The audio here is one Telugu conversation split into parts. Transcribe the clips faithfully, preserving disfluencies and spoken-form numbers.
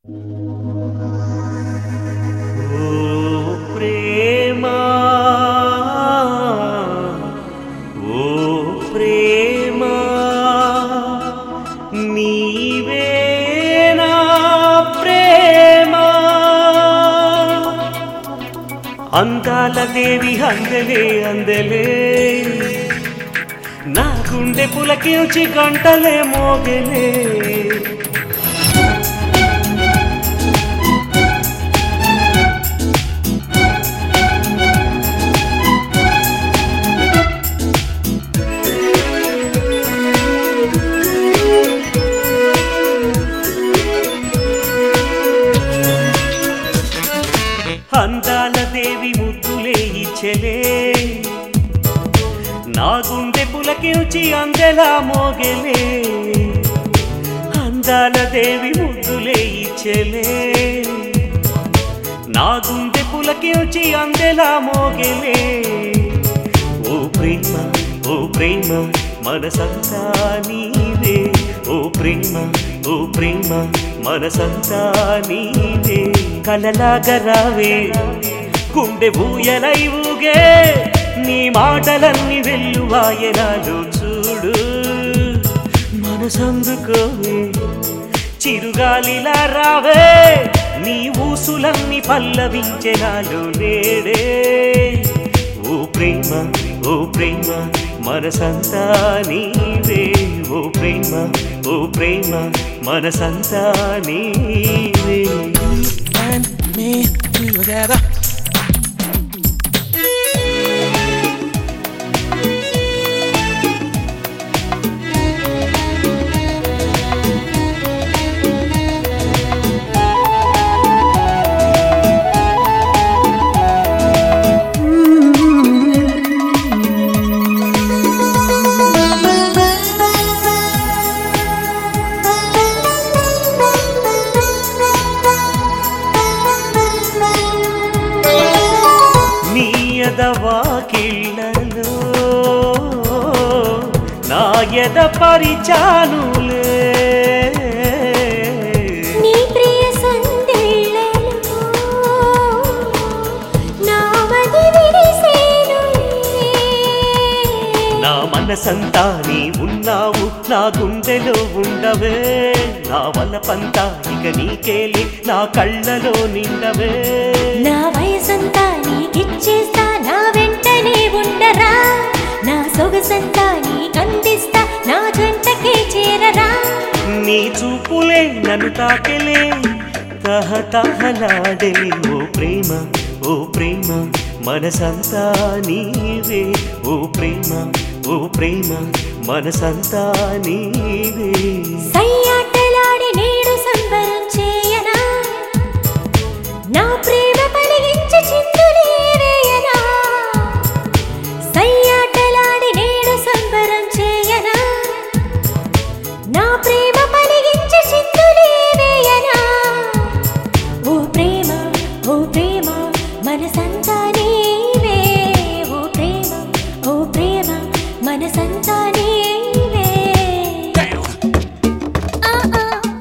అందాల దేవి అందలే అందలే నా గుండె పులకించి గంటలే మోగలే అందాల దేవి ముద్దులే ఇచ్చెలే నా గుండె పులకించి అందెలా మోగలే అందాల దేవి ముద్దులే ఇచ్చెలే నా గుండె పులకించి అందెలా మోగలే ఓ ప్రేమ ఓ ప్రేమ మనసంతా నీవే ఓ ప్రేమ ఓ ప్రేమ మనసంతా నీవే కలలాగా రావే గుండె ఊయలై ఊగే నీ మాటలన్నీ వెల్లువాయనాలు చూడు మనసందుకోవే చిరుగాలిలా రావే నీ ఊసులన్నీ పల్లవించెనాలు నేడే ఓ ప్రేమ ఓ ప్రేమ మనసంతా నీవే ఓ ప్రేమ ఓ ప్రేమ మనసంతా నీవే and me together. వాకిళ్ళలో నా ఎద పరిచానులే నీ ప్రియ సందేళ్ళలో నా మది విడిసేనులే నా మనసంతా నీ ఉన్నావు నా గుండెలో ఉండవే నా వలపంతా ఇక నీకేలి నా కళ్ళలో నిండవే నా వయసంతా నీకిచ్చేస్తా నా వెంటనే ఉండరా నా సొగసంతా నీకందిస్తా నా జంటకే చేరరా నీ చూపులే నన్ను తాకెలే తహతహలాడే ఓ ప్రేమ ఓ ప్రేమ మనసంతా నీవే ఓ ప్రేమ ఓ ప్రేమ మనసంతా నీవే సయ్యాటలాడి నేడు సంబరం చేయనా నా ప్రేమ పలిగించి చిందులే వేయనా సయ్యాటలాడి నేడు సంబరం చేయనా నా ప్రేమ పలిగించి చిందులే వేయనా ఓ ప్రేమ ఓ ప్రేమ మనసంతా నీవే ఓ ప్రేమ ఓ ప్రేమ మనసంతా నీవే ఆ ఆ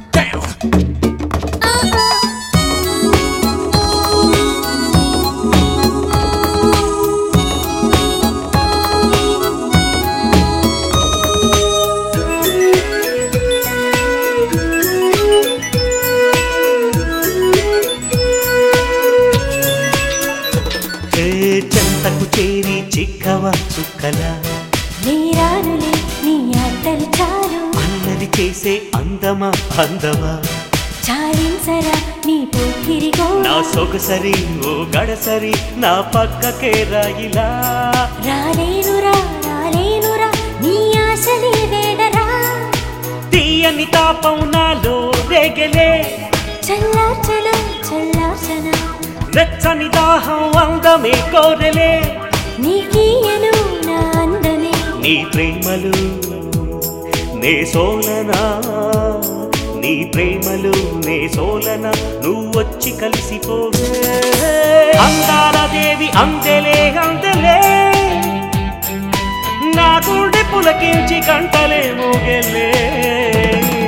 ఆ ఆ చెంతకు చేరి చిక్కవా చుక్కలా నీరానులే నీ ఆటలు చాలు అన్నది చేసే అందమా అందమా చాలించరా నీ పోకిరిగో నా సొగసరి ఓ గడసరి నా పక్కకే రాయిలా రాలేనురా రాలేనురా నీ ఆశలే వేడరా తీయని తాపం నాలో రేగలే చల్లార్చన చల్లార్చన వెచ్చని దాహం అందమే కోరలే నీకీయను నా అందమే నీ ప్రేమలు నే సోలనా నీ ప్రేమలు నే సోలనా నువ్వొచ్చి కలిసిపోవే అందాల దేవి అందెలే అందెలే నా గుండె పులకించి గంటలే మోగలే